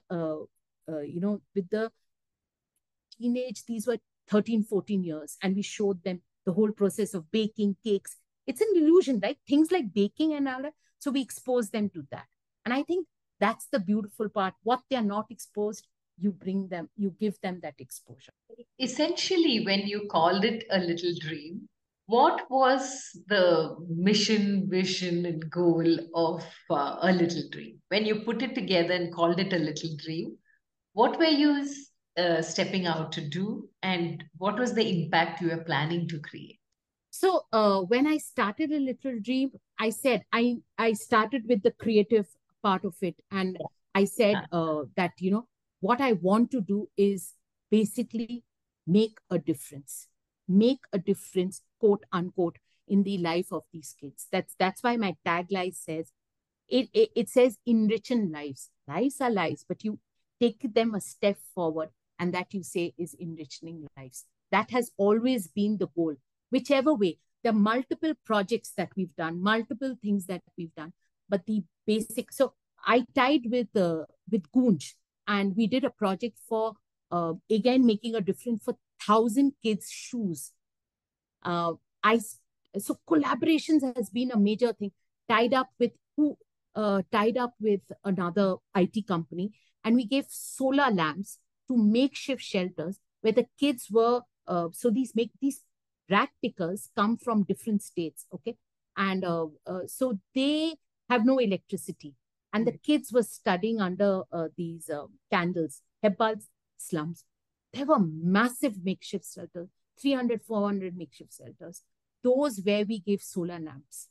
teenage, these were 13, 14 years, and we showed them the whole process of baking cakes. It's an illusion, right? Things like baking and all that. So we expose them to that. And I think that's the beautiful part. What they are not exposed, you give them that exposure. Essentially, when you called it a little dream, what was the mission, vision, and goal of a little dream? When you put it together and called it a little dream, what were you stepping out to do, and what was the impact you were planning to create? So when I started A Little Dream, I said I started with the creative part of it, and I said that what I want to do is basically make a difference, quote unquote, in the life of these kids. That's why my tagline says it says enrichen lives. Lives are lives, but you take them a step forward, and that you say is enriching lives. That has always been the goal. whichever way. There are multiple projects that we've done, multiple things that we've done, but the basic. So I tied with Goonj, and we did a project for again making a difference for 1,000 kids' shoes. Uh, I so collaborations has been a major thing. Tied up with who? Tied up with another IT company, and we gave solar lamps to makeshift shelters where the kids were. So these rat pickers come from different states, okay, and so they have no electricity, and the kids were studying under these candles, Hebbal slums. There were massive makeshift shelters, 300, 400 makeshift shelters. Those where we gave solar lamps.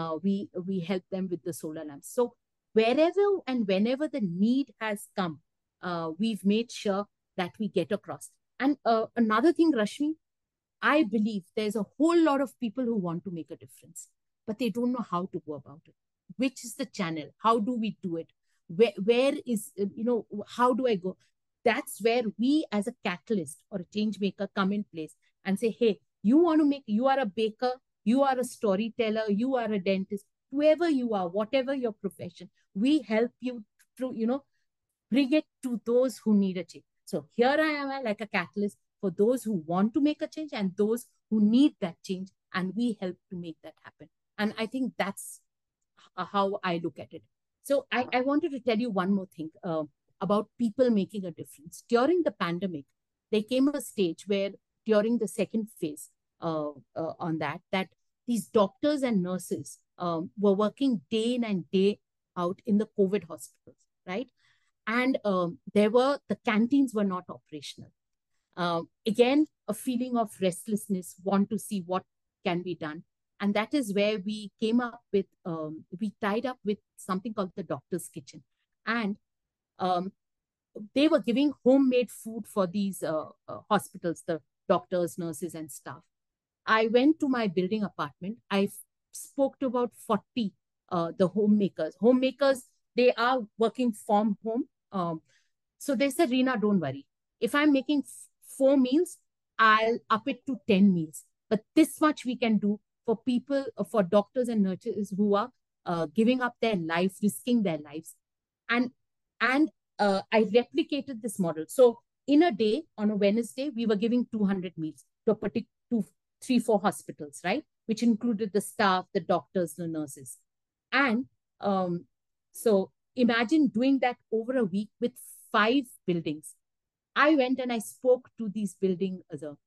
We help them with the solar lamps. So wherever and whenever the need has come, we've made sure that we get across. And another thing, Rashmi, I believe there's a whole lot of people who want to make a difference, but they don't know how to go about it. Which is the channel? How do we do it? Where is, how do I go? That's where we as a catalyst or a change maker come in place and say, hey, you are a baker, you are a storyteller, you are a dentist, whoever you are, whatever your profession, we help you through, bring it to those who need a change. So here I am like a catalyst for those who want to make a change and those who need that change, and we help to make that happen. And I think that's how I look at it. So I wanted to tell you one more thing about people making a difference. During the pandemic, there came a stage where during the second phase on that these doctors and nurses were working day in and day out in the COVID hospitals, right? And the canteens were not operational. Again, a feeling of restlessness, want to see what can be done. And that is where we came up with, we tied up with something called the Doctor's Kitchen. And they were giving homemade food for these hospitals, the doctors, nurses, and staff. I went to my building apartment. I spoke to about 40 the homemakers. Homemakers, they are working from home. So they said, Reena, don't worry. If I'm making 4 meals, I'll up it to 10 meals. But this much we can do for people, for doctors and nurses who are giving up their lives, risking their lives. And I replicated this model. So in a day, on a Wednesday, we were giving 200 meals to a particular 3, 4 hospitals, right? Which included the staff, the doctors, the nurses. And so imagine doing that over a week with 5 buildings. I went and I spoke to these buildings.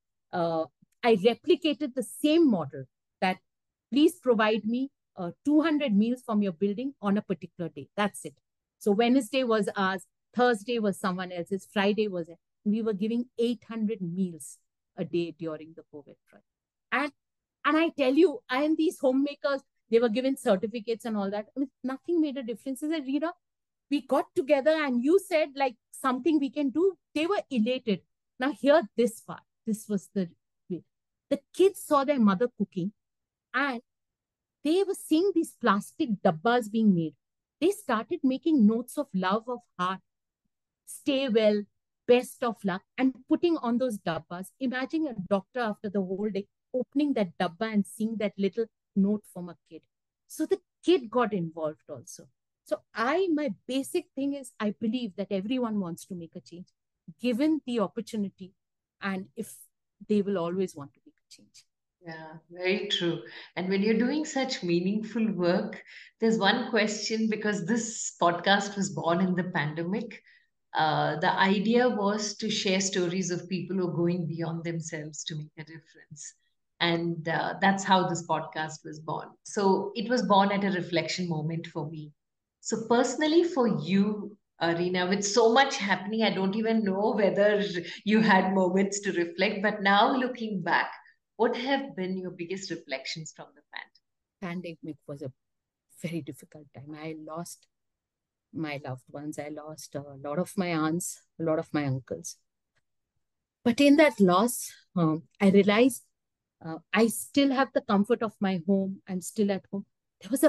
I replicated the same model that please provide me 200 meals from your building on a particular day. That's it. So Wednesday was ours, Thursday was someone else's, Friday was it. We were giving 800 meals a day during the COVID trial. And I tell you, and these homemakers, they were given certificates and all that. I mean, nothing made a difference. I said, Reena, we got together and you said like something we can do. They were elated. Now hear this part. This was the way. The kids saw their mother cooking and they were seeing these plastic dabbas being made. They started making notes of love, of heart, stay well, best of luck, and putting on those dabbas. Imagine a doctor after the whole day opening that dabba and seeing that little note from a kid. So the kid got involved also. So my basic thing is, I believe that everyone wants to make a change, given the opportunity, and if they will always want to make a change. Yeah, very true. And when you're doing such meaningful work, there's one question because this podcast was born in the pandemic. The idea was to share stories of people who are going beyond themselves to make a difference. And that's how this podcast was born. So it was born at a reflection moment for me. So, personally, for you, Reena, with so much happening, I don't even know whether you had moments to reflect. But now looking back, what have been your biggest reflections from the Pandemic was a very difficult time. I lost my loved ones. I lost a lot of my aunts, a lot of my uncles. But in that loss, I realized I still have the comfort of my home. I'm still at home. There was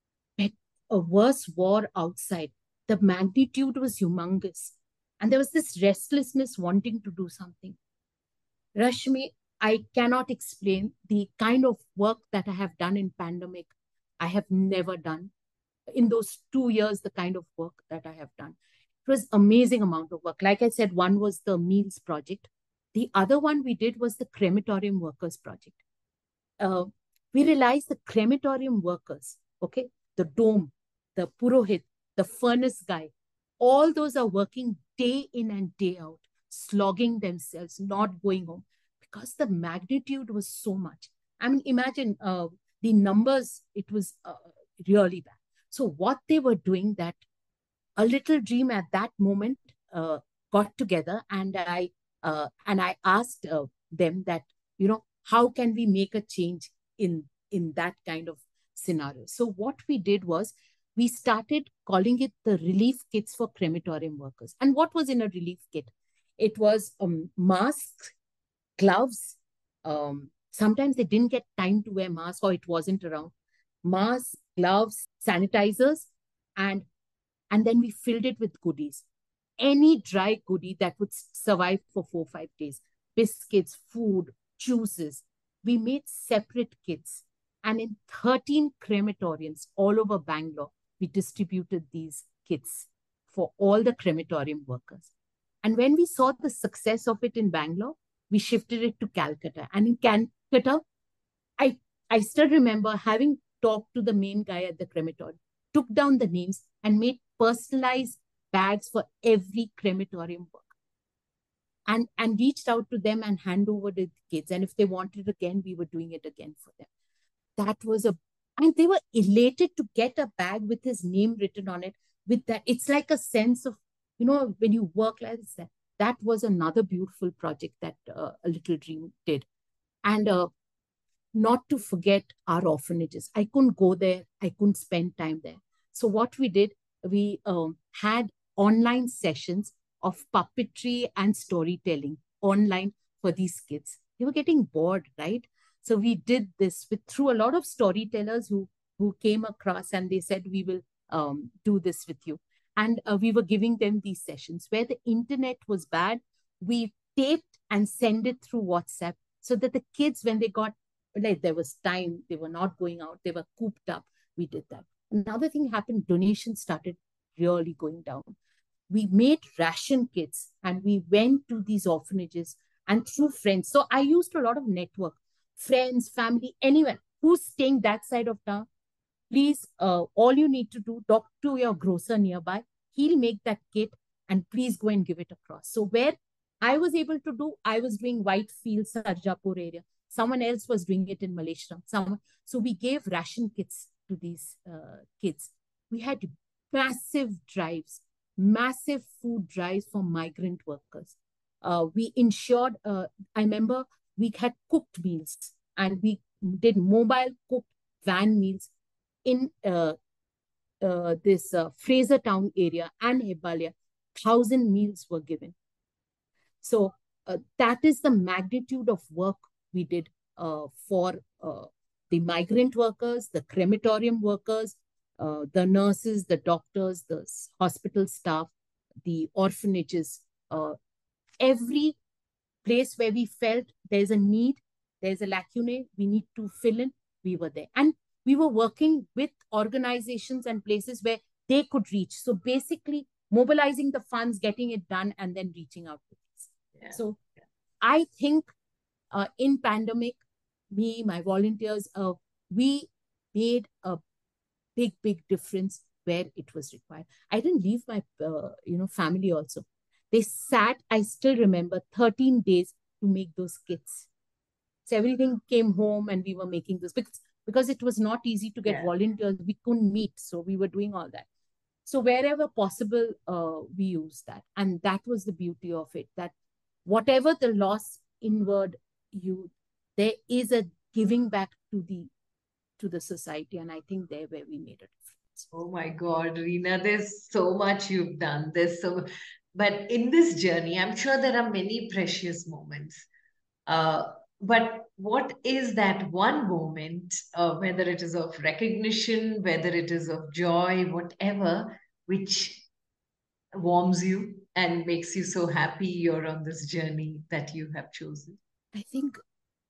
a worse war outside. The magnitude was humongous. And there was this restlessness wanting to do something. Rashmi, I cannot explain the kind of work that I have done in pandemic. I have never done in those 2 years, the kind of work that I have done. It was amazing amount of work. Like I said, one was the meals project. The other one we did was the crematorium workers project. Uh, we realized the crematorium workers, okay, the dome, the purohit, the furnace guy, all those are working day in and day out, slogging themselves, not going home because the magnitude was so much. I mean, imagine the numbers, it was really bad. So what they were doing, that a little dream at that moment got together, and I asked them that, how can we make a change in that kind of scenario. So what we did was we started calling it the relief kits for crematorium workers. And what was in a relief kit? It was masks, gloves. Sometimes they didn't get time to wear masks or it wasn't around. Masks, gloves, sanitizers, and and then we filled it with goodies. Any dry goodie that would survive for 4 or 5 days. Biscuits, food, juices. We made separate kits. And in 13 crematoriums all over Bangalore, we distributed these kits for all the crematorium workers. And when we saw the success of it in Bangalore, we shifted it to Calcutta. And in Calcutta, I, I still remember having talked to the main guy at the crematorium, took down the names and made personalized bags for every crematorium worker, and reached out to them and hand over the kids. And if they wanted again, we were doing it again for them. That was and they were elated to get a bag with his name written on it. With that, it's like a sense of, when you work like that. That was another beautiful project that A Little Dream did. And not to forget our orphanages. I couldn't go there. I couldn't spend time there. So what we did, we had online sessions of puppetry and storytelling online for these kids. They were getting bored, right? So we did this through a lot of storytellers who came across, and they said, we will do this with you. And we were giving them these sessions where the internet was bad. We taped and sent it through WhatsApp so that the kids, when they got, like, there was time, they were not going out, they were cooped up. We did that. Another thing happened, donations started really going down. We made ration kits and we went to these orphanages and through friends. So I used a lot of network, friends, family, anyone who's staying that side of town. Please, all you need to do, talk to your grocer nearby. He'll make that kit and please go and give it across. So where I was able to do, I was doing Whitefield, Sarjapur area. Someone else was doing it in Malaysia. So we gave ration kits to these kids. We had massive drives, massive food drives for migrant workers. We ensured, I remember we had cooked meals and we did mobile cooked van meals in this Fraser Town area and Hebbalia. 1,000 meals were given. So that is the magnitude of work we did for the migrant workers, the crematorium workers, the nurses, the doctors, the hospital staff, the orphanages, every place where we felt there's a need, there's a lacune, we need to fill in, we were there. And we were working with organizations and places where they could reach. So basically mobilizing the funds, getting it done, and then reaching out to these. Yeah. So I think in pandemic, me, my volunteers, we made a big, big difference where it was required. I didn't leave my, family also. They sat, I still remember, 13 days to make those kits. So everything came home and we were making this because it was not easy to get volunteers. We couldn't meet. So we were doing all that. So wherever possible, we used that. And that was the beauty of it, that whatever the loss inward, there is a giving back to the society. And I think there where we made a difference. Oh my God, Reena, there's so much you've done. But in this journey, I'm sure there are many precious moments. But what is that one moment, whether it is of recognition, whether it is of joy, whatever, which warms you and makes you so happy you're on this journey that you have chosen? I think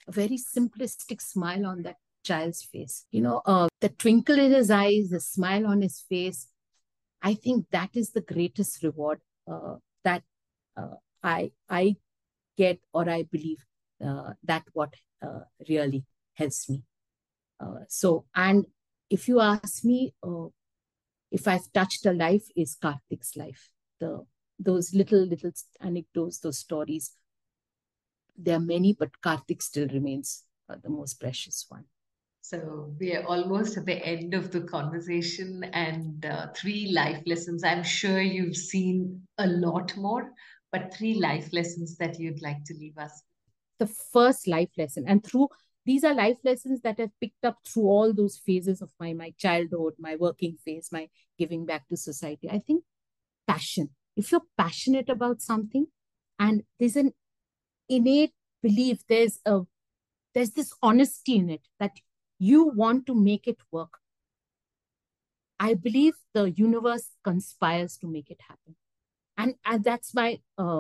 a very simplistic smile on that child's face. The twinkle in his eyes, the smile on his face. I think that is the greatest reward that uh, I get, or I believe that what really helps me. And if you ask me, if I've touched a life, is Karthik's life. Those little anecdotes, those stories. There are many, but Karthik still remains the most precious one. So we are almost at the end of the conversation, and three life lessons. I'm sure you've seen a lot more, but three life lessons that you'd like to leave us. The first life lesson, and these are life lessons that I've picked up through all those phases of my childhood, my working phase, my giving back to society. I think passion. If you're passionate about something, and there's an innate belief, there's this honesty in it that you want to make it work, I believe the universe conspires to make it happen. And that's my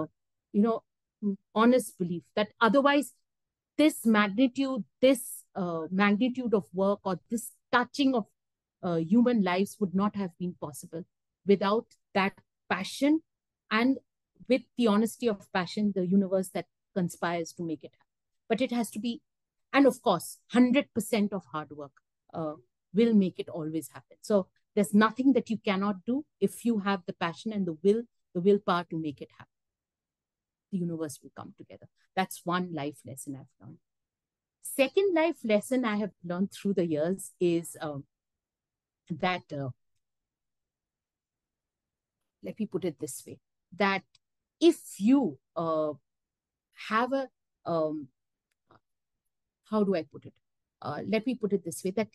honest belief, that otherwise this magnitude of work, or this touching of human lives, would not have been possible without that passion, and with the honesty of passion, the universe that conspires to make it happen. But it has to be, and of course 100% of hard work will make it always happen. So there's nothing that you cannot do if you have the passion and the willpower to make it happen. The universe will come together. That's one life lesson I've learned. Second life lesson I have learned through the years is that, let me put it this way, that if you have a, how do I put it? Let me put it this way, that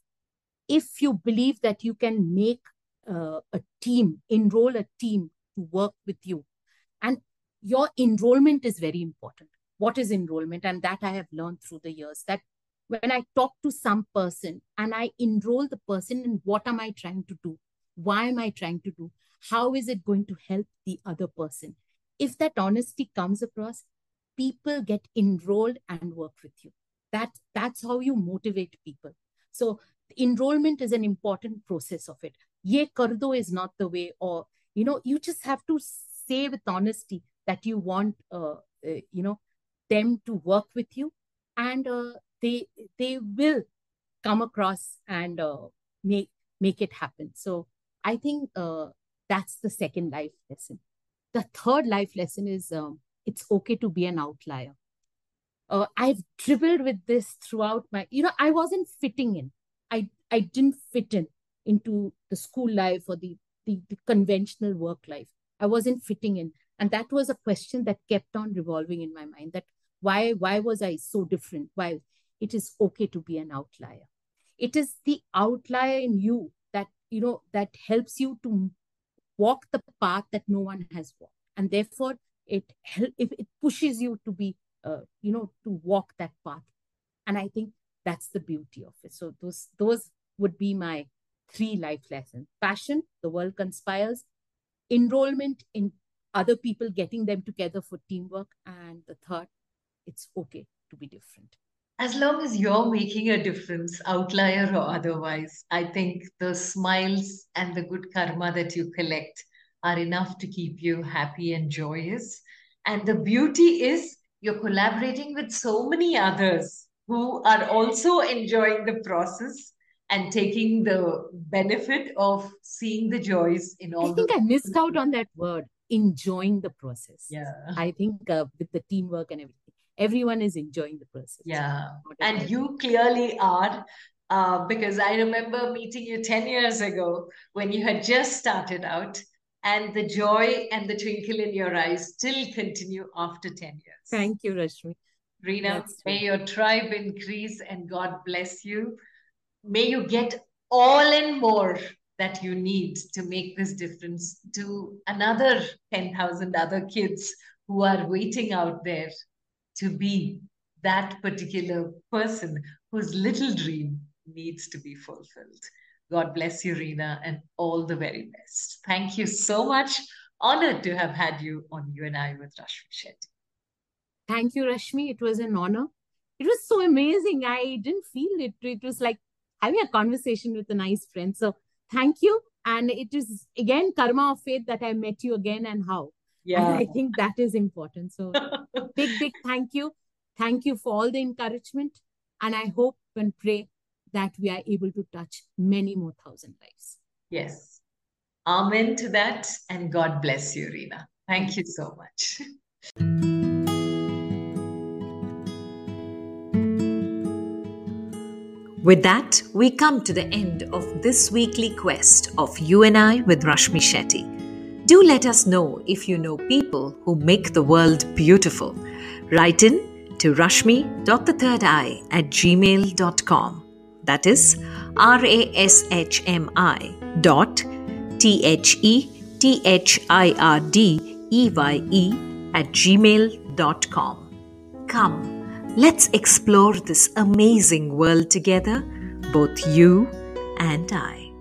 if you believe that you can make enroll a team to work with you, and your enrollment is very important. What is enrollment? And that I have learned through the years, that when I talk to some person and I enroll the person in what am I trying to do? Why am I trying to do? How is it going to help the other person? If that honesty comes across, people get enrolled and work with you. That's how you motivate people. So enrollment is an important process of it. Ye kardo is not the way, or, you just have to say with honesty that you want, them to work with you, and they will come across and make it happen. So I think that's the second life lesson. The third life lesson is, it's okay to be an outlier. I've dribbled with this throughout I wasn't fitting in. I didn't fit into the school life, or the conventional work life. I wasn't fitting in. And that was a question that kept on revolving in my mind, that why was I so different? Why? It is okay to be an outlier. It is the outlier in you that, that helps you to walk the path that no one has walked. And therefore, it pushes you to be, to walk that path. And I think that's the beauty of it. So those would be my three life lessons. Passion, the world conspires. Enrollment in other people, getting them together for teamwork. And the third, it's okay to be different. As long as you're making a difference, outlier or otherwise, I think the smiles and the good karma that you collect are enough to keep you happy and joyous. And the beauty is you're collaborating with so many others who are also enjoying the process and taking the benefit of seeing the joys in all. I think I missed out on that word, enjoying the process. Yeah. I think with the teamwork and everything, everyone is enjoying the process. Yeah. And you clearly are, because I remember meeting you 10 years ago when you had just started out, and the joy and the twinkle in your eyes still continue after 10 years. Thank you, Rashmi. Reena, may your tribe increase and God bless you. May you get all and more that you need to make this difference to another 10,000 other kids who are waiting out there to be that particular person whose little dream needs to be fulfilled. God bless you, Reena, and all the very best. Thank you so much. Honored to have had you on You and I with Rashmi Shetty. Thank you, Rashmi. It was an honor. It was so amazing. I didn't feel it. It was like having a conversation with a nice friend. So thank you. And it is again karma of fate that I met you again and how. And Yeah. I think that is important. So big thank you. Thank you for all the encouragement. And I hope and pray that we are able to touch many more thousand lives. Yes. Amen to that. And God bless you, Reena. Thank you so much. With that, we come to the end of this weekly quest of You and I with Rashmi Shetty. Do let us know if you know people who make the world beautiful. Write in to rashmi.thethirdeye@gmail.com. That is rashmi.thhirdeye@gmail.com. Come, let's explore this amazing world together, both you and I.